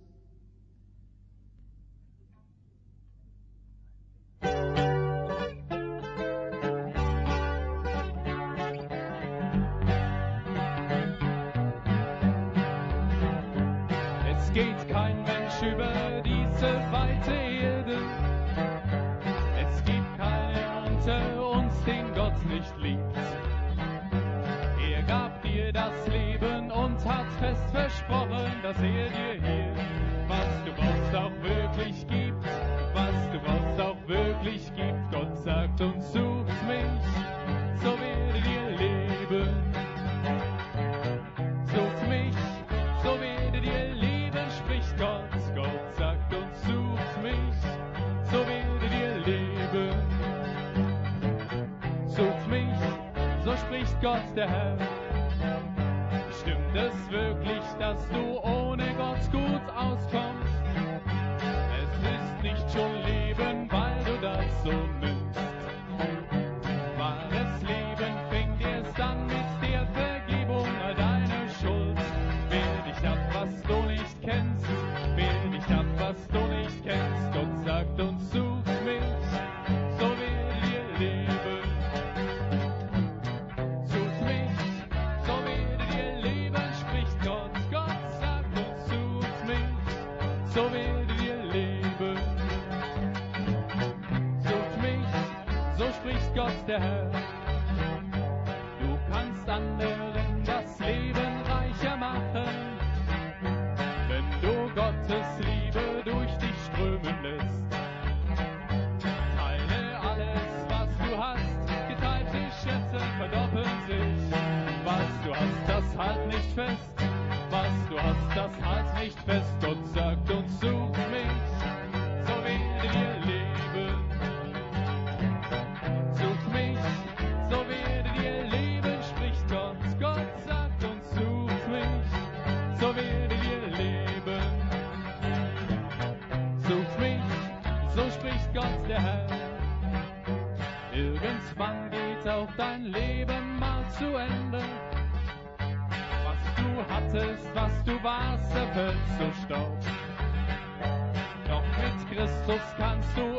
Es geht kein Mensch über diese weite Erde. Es gibt keinen unter uns, den Gott nicht liebt. Er gab dir das Leben und hat fest versprochen, dass er dir hier, was du brauchst, auch wirklich gibt. Was du brauchst, auch wirklich gibt. Gott sagt und sucht mich, so werdet ihr leben. Sucht mich, so werdet ihr leben, spricht Gott. Gott sagt und sucht mich, so werdet ihr leben. Sucht mich, so spricht Gott der Herr. Stimmt es wirklich, dass du ohne Gott gut auskommst? Es ist nicht schon Leben, weil du das so nimmst. Wahres Leben fängt erst an mit der Vergebung all deiner Schuld. Wehr dich ab, was du nicht kennst. Wehr dich ab, was du nicht kennst. Gott sagt und sucht mich, so werdet ihr leben. Sucht mich, so werdet ihr leben, spricht Gott. Gott sagt und sucht mich, so werdet ihr leben. Sucht mich, so spricht Gott der Herr. Du kannst anderen das Leben reicher machen, wenn du Gottes Liebe durch dich strömen lässt. Teile alles, was du hast, geteilte Schätze verdoppeln sich. Was du hast, das halt nicht fest. Was du hast, das halt nicht fest. Gott sagt und sucht mich, so werdet ihr leben. Sucht mich, so werdet ihr leben, spricht Gott. Gott sagt und sucht mich, so werdet ihr leben. Sucht mich, so spricht Gott der Herr. Irgendwann geht auch dein Leben mal zu Ende. Was du hattest, was du warst, zerfällt zu Staub. Doch mit Christus kannst du